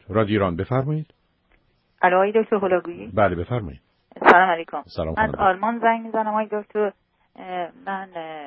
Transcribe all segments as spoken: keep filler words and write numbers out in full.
رادیو ایران بفرمایید. الو آقای دکتر هولاگویی. بله بفرمایید. سلام علیکم. سلام از آلمان زنگ میزنم آقای دکتر. من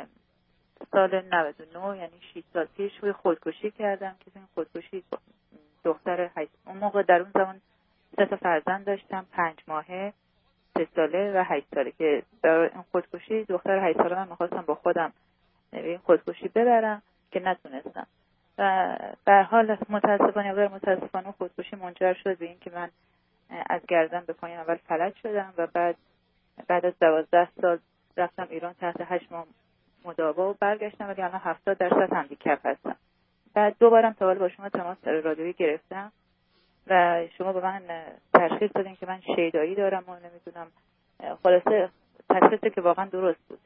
سال نود و نه یعنی شش سال پیش روی خودکشی کردم که این خودکشی دختر هشت اون موقع در اون زمان سه تا فرزند داشتم، پنج ماهه، سه ساله و هشت ساله که در این خودکشی دختر هشت ساله من میخواستم با خودم این خودکشی ببرم که نتونستم و در حال متاسفانه غیر متاسفانه خودکشی منجر شد به این که من از گردن به پایین اول فلج شدم و بعد بعد از دوازده سال رفتم ایران تحت هشت ماه مداوا و برگشتم ولی الان هفتاد درصد هندیکپ هستم. بعد دوبارم تا حالا با شما تماس رادیویی گرفتم و شما به من تشخیص دادین که من شیدایی دارم و نمیدونم، خلاصه تشخیصی که واقعا درست بود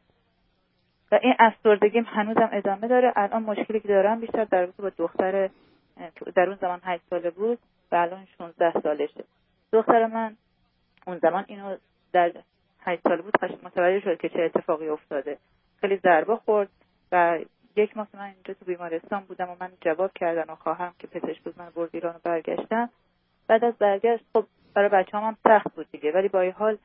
و این افسردگیم هنوزم ادامه داره. الان مشکلی که دارم بیشتر در رابطه با دختر در اون زمان هشت ساله بود و الان شانزده سالشه. دختر من اون زمان اینو در هشت ساله بود متوجه شد که چه اتفاقی افتاده، خیلی ضربه خورد و یک ماه من اینجا تو بیمارستان بودم و من جواب کردن و خواهرم که پزشک بود من برد ایران و برگشتم. بعد از برگشت خب برای بچه‌ام هم سخت بود دیگه، ولی با این حال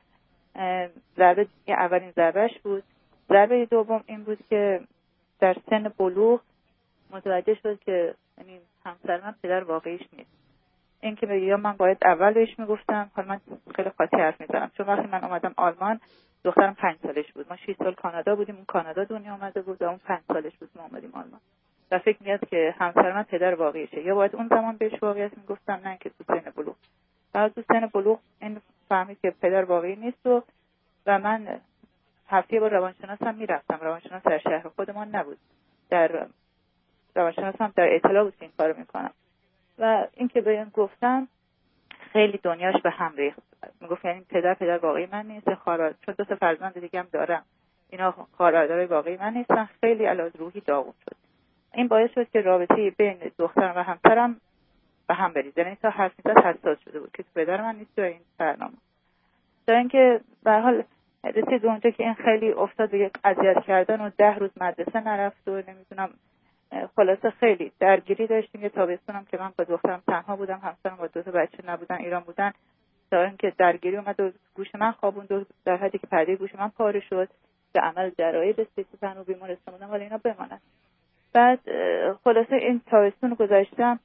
ضربه اولین ضربهش بود. ضربه دوم این بود که در سن بلوغ متوجه شد که یعنی همسر من پدر واقعیش نیست. این که یا من باید اول بهش میگفتم، حالا من خیلی قاطی حرف میزنم چون وقتی من اومدم آلمان دخترم پنج سالش بود، ما شش سال کانادا بودیم، اون کانادا دنیا اومده بود و اون پنج سالش بود ما اومدیم آلمان و فکر میاد که همسر من پدر واقعیشه، یا باید اون زمان بهش واقعیت میگفتم نه که تو سن بلوغ. بعد تو سن بلوغ این فهمید که پدر واقعی نیست و و من هفته با روانشناسم میرفتم. روانشناس در شهر خودمان نبود، در روانشناسم در اطلاع بود که این کارو میکنم و این که به این گفتم خیلی دنیاش به هم ریخت. میگفت یعنی پدر پدر واقعی من نیست، خواهر چون دو تا فرزند دیگه هم دارم اینا خواهرای واقعی من نیستن. خیلی علاوه روحی داغون شد. این باعث شد که رابطه بین دخترم و همسرم به هم بریزه. یعنی تا حرف میزد حساس شده بود که پدر من نیست و این برنامه. تا اینکه به هر حال رسید اونجا که این خیلی افتاد به یک اذیت کردن و ده روز مدرسه نرفت و نمیدونم، خلاصه خیلی درگیری داشتیم. یه تابستونم که من با دخترم تنها بودم، همسرم با دو تا بچه نبودن، ایران بودن، تا اینکه درگیری اومد و گوش من خوابوند و در حدی که پرده گوش من پاره شد به عمل جراحی به استیتوتن و بیمارستان بودم ولی اینا بمانند. بعد خلاصه این تابستون رو گذاشتم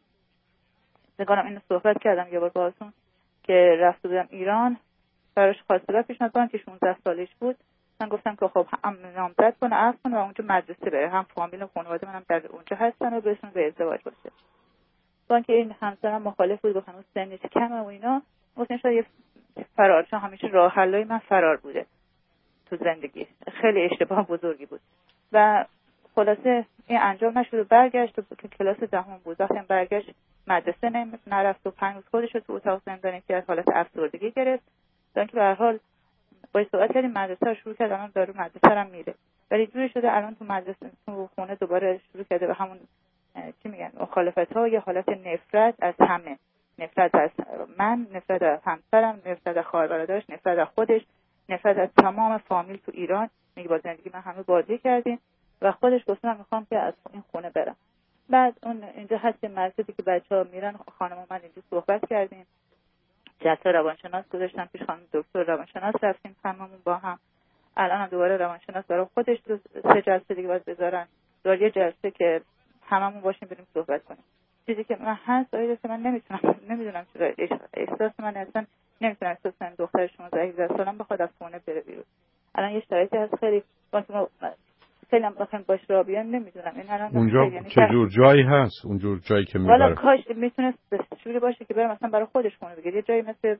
بگم اینو صحبت کردم یه بار باهاتون که رفته بودم ایران، براش خواستگار پیشنهاد کردن که شانزده سالش بود. من گفتم که خب هم نامزد کنه عقد کنه و اونجا مدرسه بره، هم فامیل و خانواده منم در اونجا هستن و بهشون به ازدواج باشه. چون که این همسرم مخالف بود، گفت هنوز سنش کمه و اینا. گفتم شاید یه فرار، چون همیشه راه حلای من فرار بوده تو زندگی، خیلی اشتباه بزرگی بود و خلاصه این انجام نشد و برگشت و که کلاس دهم بود. وقتی برگشت مدرسه نرفت و پنج روز خودش رو تو اتاق زندانی که از حالت افسردگی گرفت. تا اینکه به هر حال با صحبت کردیم مدرسه رو شروع کرد، الان داره مدرسه هم میره ولی جوری شده الان تو مدرسه تو خونه دوباره شروع کرده به همون چی میگن مخالفت‌ها، یه حالت نفرت از همه، نفرت از من، نفرت از همسرم، نفرت از خواهر برادرش، نفرت از خودش، نفرت از تمام فامیل تو ایران. میگه با زندگی من همه بازی کردیم و خودش گفت من میخوام که از این خونه برم. بعد اون اینجا هست مرکزی که بچه‌ها میرن، خانم من اینجا صحبت کردیم، جلسه روانشناس گذاشتم پیش خانم دکتر روانشناس، رفتیم هممون با هم. الان هم دوباره روانشناس برای خودش سه جلسه دیگه باید بذارن، دوباره یه جلسه که هممون باشیم بریم صحبت کنیم. چیزی که من هست آیده که من نمیتونم نمیدونم چرا احساس من اصلا نمیتونم احساس کنم دختر شما هجده سالم بخواد از خونه بره بیرون. الان یه شرایطی هست خیلی واسه خیلی هم بخوام باش را بیان نمیدونم این الان اونجا چه جور جایی هست، اونجور جایی که میبره والا کاش میتونست شوری باشه که بره مثلا برای خودش خونه بگیره، یه جایی مثل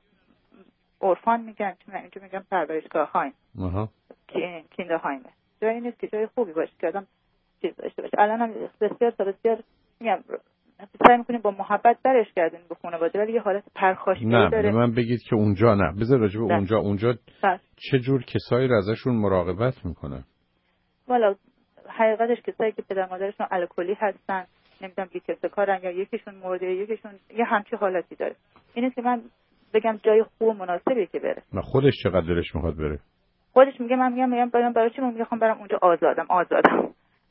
اورفان میگن چون اینجا میگم پرورشگاه هایم آها کیندر هایم، جایی نیست که جای خوبی باشه که آدم چیز داشته باشه. الان هم بسیار تا بسیار میگم سعی میکنیم با محبت برش گردیم به خانواده ولی یه حالت پرخاشگری داره. نه من بگید که اونجا نه بذار راجع به اونجا اونجا چه جور کسایی رو ازشون مراقبت میکنن؟ والا حقیقتش کسایی که پدر مادرشون الکلی هستن، نمیدونم بی کسه کارن یا یکیشون مرده یکیشون یه همچی حالتی داره. اینه که من بگم جای خوب و مناسبی که بره. نه خودش چقدر دلش میخواد بره؟ خودش میگه من میگم میگم برام برای چی میگم برام اونجا آزادم آزادم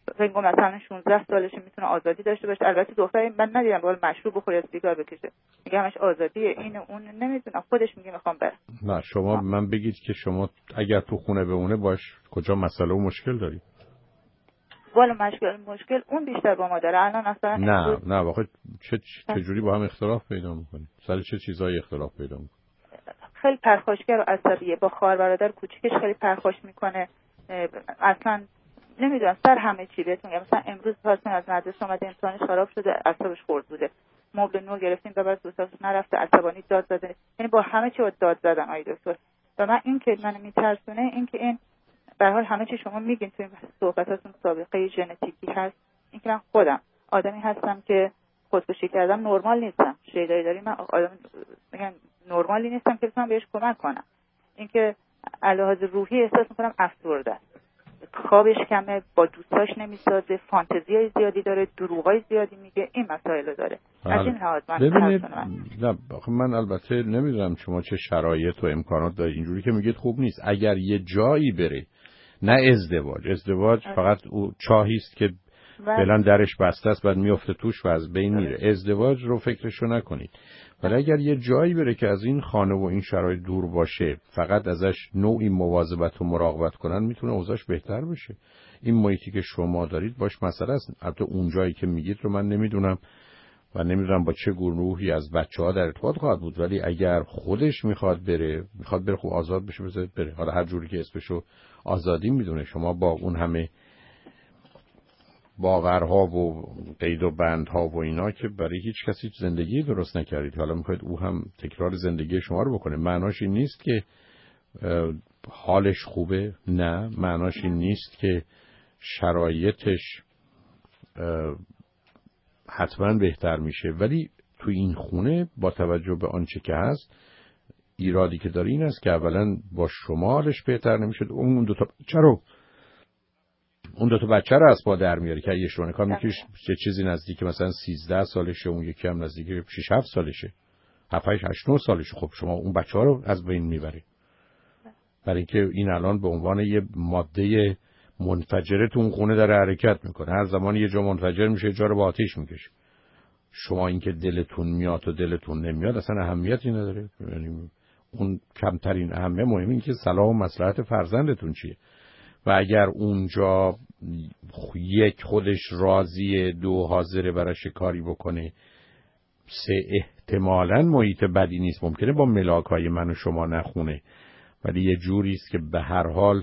فکر مثلا شانزده سالشه میتونه آزادی داشته باشه. البته دختری من ندیدم بالا مشروب بخوره یا سیگار بکشه، میگه همش آزادیه، این اون نمیدونم، خودش میگه میخوام برم. نه شما آه. من بگید که شما اگر تو خونه بمونه باش کجا مسئله و مشکل داری؟ والا مشکل مشکل اون بیشتر با ما داره الان اصلا. نه نه واقعا چه چه جوری با هم اختلاف پیدا میکنی؟ سر چه چیزایی اختلاف پیدا میکنی؟ خیلی پرخاشگر و عصبیه، با خواهر برادر کوچیکش خیلی پرخاش میکنه، اصلا نمیدونم سر همه چی. بهتون میگم مثلا امروز پاسون از مدرسه اومده امتحانش خراب شده، اعصابش خورد بوده، مبل نو گرفتیم ببر دوستاش نرفته، عصبانی داد زده، یعنی با همه چی داد زدن آی دکتر. و من این که منو میترسونه این که این به هر حال همه چی شما میگین توی صحبتاتون سابقه ژنتیکی هست، این که من خودم آدمی هستم که خودکشی کردم نرمال نیستم، شیدایی داری، من آدم میگن نرمالی نیستم که بتونم بهش کمک کنم. این که علاوه روحی احساس میکنم افسرده است، خوابش کمه، با دوستاش نمیسازه، فانتزیای زیادی داره، دروغای زیادی میگه، این مسائل داره. از این لحاظ من ببینید نه من البته نمیدونم شما چه شرایط و امکانات دارید، اینجوری که میگید خوب نیست. اگر یه جایی بره، نه ازدواج ازدواج آره. فقط او چاهی است که فعلا درش بسته است بعد میفته توش و از بین میره، ازدواج رو فکرشو نکنید. ولی اگر یه جایی بره که از این خانه و این شرایط دور باشه، فقط ازش نوعی مواظبت و مراقبت کنن، میتونه اوضاعش بهتر بشه. این محیطی که شما دارید باش مسئله است. البته اون جایی که میگید رو من نمیدونم و نمیدونم با چه گروهی از بچه‌ها در ارتباط خواهد بود، ولی اگر خودش میخواد بره میخواد بره خوب آزاد بشه بذارید بره. حالا هر جوری که اسمشو آزادی میدونه. شما با اون همه باورها و قید و بندها و اینا که برای هیچ کسی زندگی درست نکردید، حالا میخواید او هم تکرار زندگی شما رو بکنه. معناش این نیست که حالش خوبه، نه معناش این نیست که شرایطش حتما بهتر میشه، ولی تو این خونه با توجه به آنچه که هست ایرادی که داره این است که اولا با شما حالش بهتر نمیشه، اون دو تا چرا اون دو تا بچه رو از پا در میاره که یه شونه کار میکش چه چیزی نزدیک مثلا سیزده سالشه، اون یکی هم نزدیک شش هفت سالشه، هفت هشت نه سالشه. خب شما اون بچه ها رو از بین میبری برای اینکه این الان به عنوان یه ماده منفجره تو اون خونه داره حرکت میکنه، هر زمان یه جا منفجر میشه، جا رو با آتیش میکشه. شما اینکه دلتون میاد و دلتون نمیاد اصلا اهمیتی نداره، یعنی اون کمترین اهمیت، مهم این که صلاح و مصلحت فرزندتون چیه. و اگر اونجا یک خودش راضیه، دو حاضره براش کاری بکنه، سه احتمالاً محیط بدی نیست، ممکنه با ملاکای من و شما نخونه ولی یه جوری است که به هر حال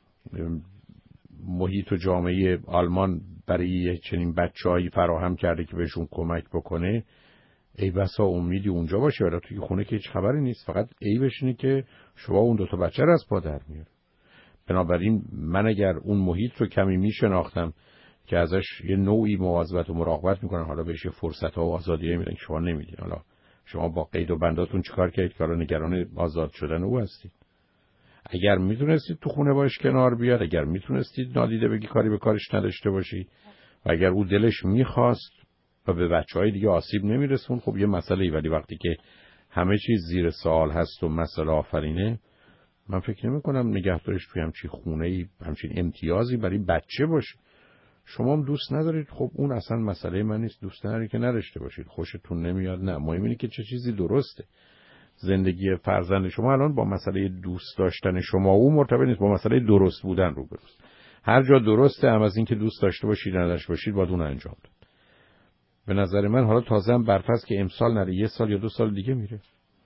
محیط و جامعه آلمان برای چنین بچه‌هایی فراهم کرده که بهشون کمک بکنه. ای بسا امیدی اونجا باشه، ولی توی خونه که هیچ خبری نیست، فقط ای بشینه که شما اون دو تا بچه رو از پا در میاره. بنابراین من اگر اون محیط رو کمی میشناختم که ازش یه نوعی مواظبت و مراقبت میکنن، حالا بهش فرصت ها و آزادی میدن که شما نمیدین، حالا شما با قید و بنداتون چیکار کردید که حالا نگران آزاد شدن او هستید. اگر میتونستید تو خونه باش کنار بیاد، اگر میتونستید نادیده بگی کاری به کارش نداشته باشی و اگر او دلش میخواست و به بچهای دیگه آسیب نمیرسون، خب یه مسئله ای. ولی وقتی که همه چیز زیر سوال هست و مسئله آفرینه، من فکر نمی کنم نگهدارش توی همچین خونه‌ای همچین امتیازی برای بچه باشه. شما هم دوست ندارید، خب اون اصلا مسئله من نیست، دوست ندارید که نداشته باشید، خوشتون نمیاد، نه مهم اینه که چه چیزی درسته. زندگی فرزند شما الان با مسئله دوست داشتن شما او مرتبط نیست، با مسئله درست بودن روبروست. هر جا درسته هم از این که دوست داشته باشید نداشته باشید باید اون انجام داد. به نظر من حالا تازه هم برفرض که امسال نره، یه سال یا دو سال دیگه میره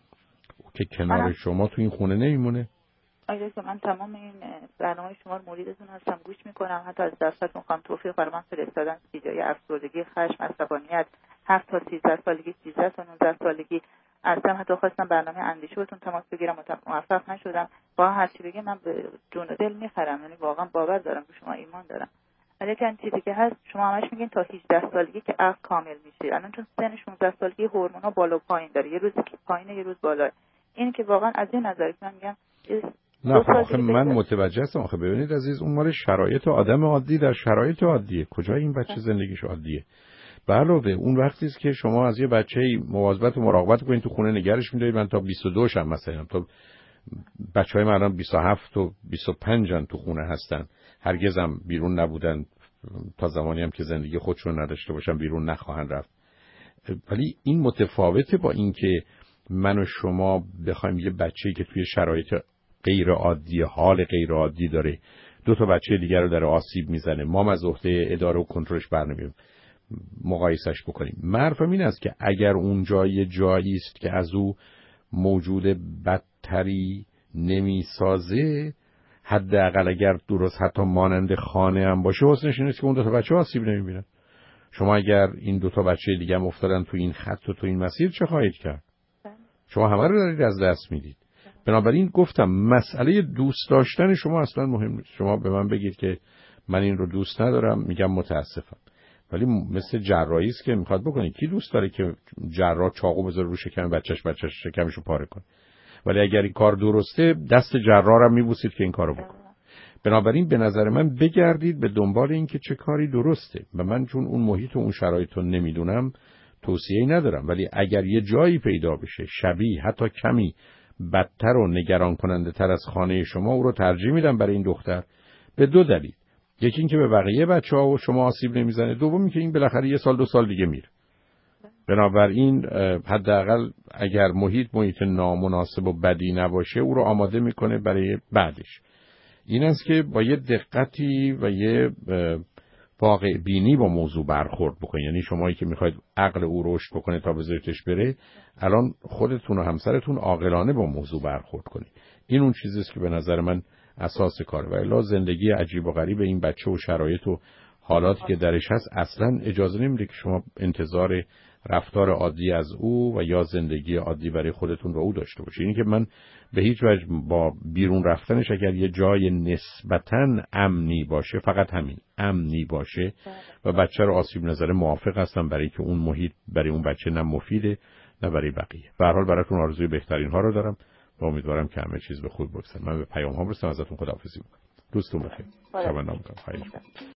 که کنار شما تو این خونه نمیمونه. آیا که من تمام این برنامه شما رو موریدتون هستم، گوش میکنم، حتی از دستتون خواهم توفیق برای من فرستادن ویدیوی افسردگی، خشم، عصبانیت، هفت تا سیزده سالگی، سیزده تا نوزده سالگی. اصلا حتی خواستم برنامه اندیشه بهتون تماس بگیرم، موفق نشدم. با هر چی بگه من به جون و دل میخرم، یعنی واقعا باور دارم که شما ایمان دارم. ولی چند چیزی که هست شما همش میگین تا هجده سالگی که عقل کامل میشه. الان چون سن شانزده سالگی هورمونا بالا و پایین داره، یه روز پایینه یه روز بالا. این که واقعا از این نظر من میگم نه آخه من متوجه هستم. آخه ببینید عزیز، اون مال شرایط آدم عادی در شرایط عادیه. کجا این بچه زندگیش عادیه؟ به علاوه اون وقتی است که شما از یه بچه‌ای مواظبت و مراقبت کنید، تو خونه نگرش می‌دارید. من تا بیست و دو شم مثلا، تا بچه‌های من الان بیست و هفت و بیست و پنج ان تو خونه هستن، هرگز هم بیرون نبودن، تا زمانی هم که زندگی خودشون نداشته باشن بیرون نخواهند رفت. ولی این متفاوته با اینکه من و شما بخوایم یه بچه‌ای که توی شرایط غیر عادی، حال غیر عادی داره، دو تا بچه دیگر رو در آسیب میزنه، ما از عهده اداره و کنترلش برنمیاریم، مقایسش بکنیم. حرفم این است که اگر اونجا یه جایی است که از او موجود بدتری نمیسازه، حداقل اگر درست حتی مانند خانه هم باشه، حسنش این است که اون دو تا بچه آسیب نمیبینن. شما اگر این دو تا بچه دیگه هم افتادن تو این خط و تو این مسیر، چه خواهید کرد؟ شما همه رو دارید از دست میدید. بنابراین گفتم مسئله دوست داشتن شما اصلا مهم نیست. شما به من بگید که من این رو دوست ندارم، میگم متاسفم. ولی مثل جراحی است که میخواد بکنه. کی دوست داره که جراح چاقو بذاره رو شکم بچهش بچهش شکمشو پاره کنه؟ ولی اگر این کار درسته، دست جراح رو میبوسید که این کارو بکنه. بنابراین به نظر من بگردید به دنبال این که چه کاری درسته. و من چون اون محیط و اون شرایط رو نمیدونم توصیه‌ای ندارم، ولی اگر یه جایی پیدا بشه شبیه حتی کمی بدتر و نگران کننده تر از خانه شما، او رو ترجیح میدم برای این دختر به دو دلیل. یکی این که به بقیه بچه‌ها و شما آسیب نمیزنه، دوم این که این بالاخره یه سال دو سال دیگه میره. بنابراین حداقل اگر محیط محیط نامناسب و بدی نباشه، او رو آماده میکنه برای بعدش. این است که با یه دقتی و یه واقع بینی با موضوع برخورد بکنید. یعنی شمایی که میخواید عقل او رشد بکنه تا بذارتش بره، الان خودتون و همسرتون عاقلانه با موضوع برخورد کنید. این اون چیزی است که به نظر من اساس کاره. و الا زندگی عجیب و غریب این بچه و شرایط و حالاتی که درش هست اصلا اجازه نمیده که شما انتظار رفتار عادی از او و یا زندگی عادی برای خودتون و او داشته باشید. اینی که من به هیچ وجه با بیرون رفتنش اگر یه جای نسبتاً امنی باشه، فقط همین امنی باشه و بچه رو آسیب نذاره، موافق هستم، برای که اون محیط برای اون بچه نه مفیده نه برای بقیه. به هر حال براتون آرزوی بهترین ها رو دارم و امیدوارم که همه چیز به خوب بگذره. من به پیام ها برسم، ازتون خداحافظی میکنم. دوستون بخیر. شب نام کنم.